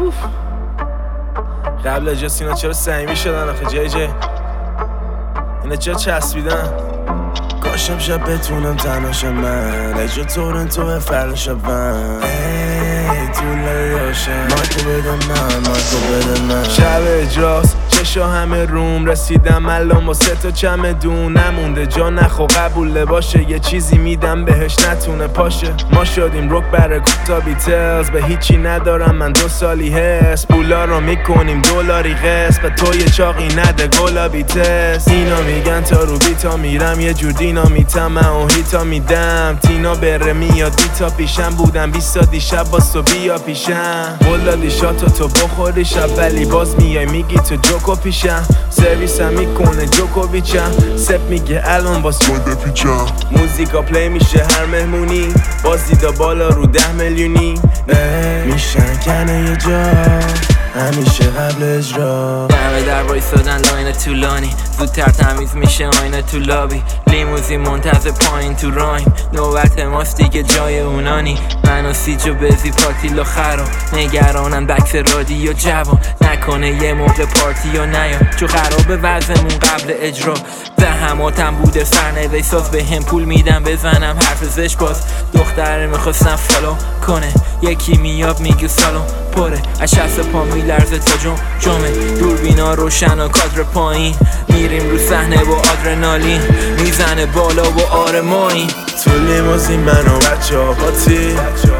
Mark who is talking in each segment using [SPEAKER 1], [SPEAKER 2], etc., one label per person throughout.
[SPEAKER 1] قبل اجاس اینا چرا صمیمی شدن آخه جی جی؟ اینا چرا چسبیدن؟ کاشم شب بتونم تنهاشم من اجا تورنتو فرش من طول یاشم مارکو بده من شب اجراست چشا همه روم رسیدم الان با 3 تا چمدون نمونده جا نخو قبوله باشه یه چیزی میدم بهش نتونه پاشه ما شدیم روک برای تا بیتلز به هیچی ندارم من 2 سالی هست پولا رو میکنیم دلاری قسط به تو یه چاقی نده گلابی تست اینا میگن تا رو بیتا میرم یه جور دینامیتم من و هیتا میدم تینا بره میاد بیتا پیشم بودم 20 تا دیشب باز تو بیا پیشم بولا دیشا تو بخوری شب ولی باز میای میگی تو جوکو پیشم سرویسم میکنه جوکوویچم سپ میگه الان باز چون بپیچم موزیکا پلی میشه هر مهمونی باز دیدا بالا رو 10 میلیونی میشن کنه یه جا همیشه قبل اجرا
[SPEAKER 2] دمه در وایسادن لاین طولانی زودتر تمیز میشه آینه تو لابی لیموزین منتظر پایین تو رایم نوبت ماست دیگه جای اونانی من و سیج و بزی پاتیلا خراب نگرانن بکس رادیو جوان نکنه یه موقع پارتی یا نیا چو خرابه وضعمون قبل اجرا زحماتم بوده سرنوشت ساز به هم پول میدم بزنم حرف زش باز دختره میخواستم فالو کنه یکی میاب میگه سالون پره از 60 پا میلرزه تا جمعه دوربینا روشن و کادر پایین میریم رو صحنه با آدرنالین میزنه بالا و آرمانی
[SPEAKER 1] تو لیموزین من و بچه ها پاتی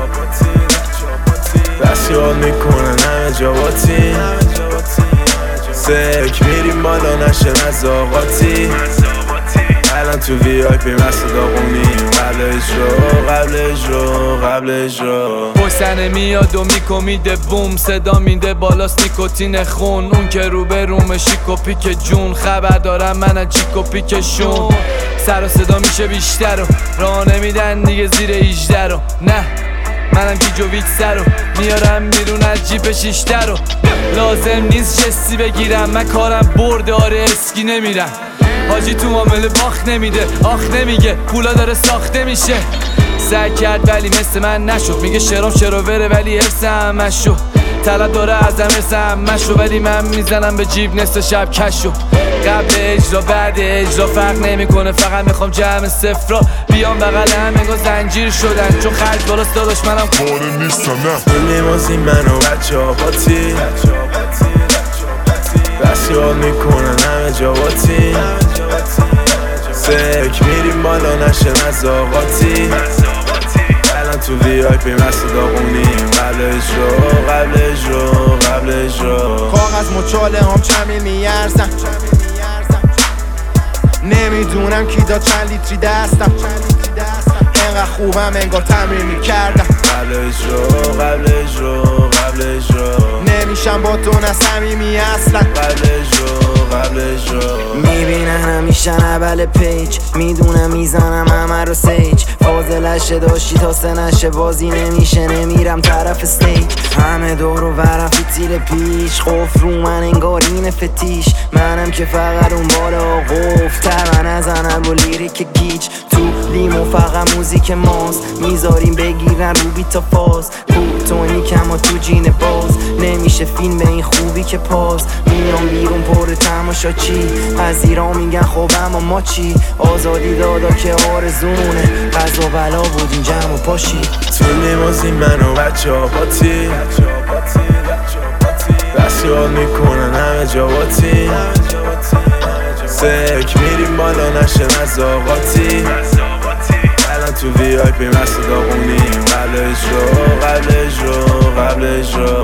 [SPEAKER 1] بس یاد میکنن همه جا باتی سک میریم بالا نشه نزاقاتی الان تو وی آی پی مست داغونیم قبل اجرا
[SPEAKER 3] پشتنه میاد و میکمیده بوم صدا میده بالاست نیکوتین خون اون که رو به روم شیک و پیک جون خبر دارم من از چیک و پیکشون سر و صدا میشه بیشتر و راه نمیدن دیگه زیر 18 رو نه منم گیجو ویکسر رو میارم بیرون از جیپ 6 رو لازم نیست جستی بگیرم من کارم برده آره اسکی نمیرم حاجی تو معامله باخت نمیده آخ نمیگه پولا داره ساخته میشه سعی کرد ولی مثل من نشد میگه شرام شروره ولی حرسم مشو طلب داره ازم حرسم مشو ولی من میزنم به جیب نصف شب کشو قبل اجرا بعد اجرا فرق نمیکنه فقط میخوام جمع صفرا بیام بغلم انگار زنجیر شدن چون خرج بالاست داداش منم
[SPEAKER 1] کاره نیستم نه لیموزین من و بچه ها پاتی بس یاد میکنن همه جا باتی سک میریم بالا نشه نزاقاتی الان تو وی آی پی مست داغونیم قبل اجرا
[SPEAKER 4] کاغذ مچاله هم چمی میارزم نمیدونم کی داد چند لیتری دستم انقدر خوبم انگار تمرین میکردم
[SPEAKER 1] قبل اجرا
[SPEAKER 4] نمیشم با تو نه صمیمی اصلا
[SPEAKER 1] قبل اجرا
[SPEAKER 2] میبینن همیشه اول پیج میدونم میزنم همه رو سیج فاضلشه داشتی تا سنشه بازی نمیشه نمیرم طرف استیج همه دور و برم فیتیل پیش خوف رو من انگار این فتیش منم که فقط اون بالا قفتر من نزنم با لیریک گیج تو لیمو فقط موزیک ماست میذاریم بگیرن رو بیتا فاز کوتونی کم و تو جین باز نمیشه فیلم به این خوبی که پاس میام بیرون پر تماشا چی از ایران میگن خب اما ما چی آزادی دادا که آرزونه قضا بلا بودین جمع و پاشی
[SPEAKER 1] تو لیموزین من و بچه ها پاتی بس یاد میکنن همه جا باتی سک میریم بالا نشه نزاقاتی الان تو وی آی پی مست داغونیم قبل اجرا